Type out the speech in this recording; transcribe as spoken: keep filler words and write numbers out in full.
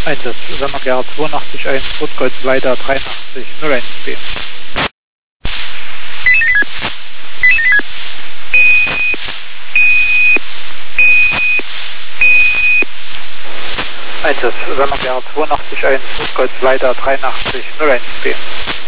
Einsatz Sonneberg zweiundachtzig eins, Rotgold weiter dreiundachtzig null eins B. Einsatz Sonneberg zweiundachtzig eins, Rotgold weiter dreiundachtzig null eins B.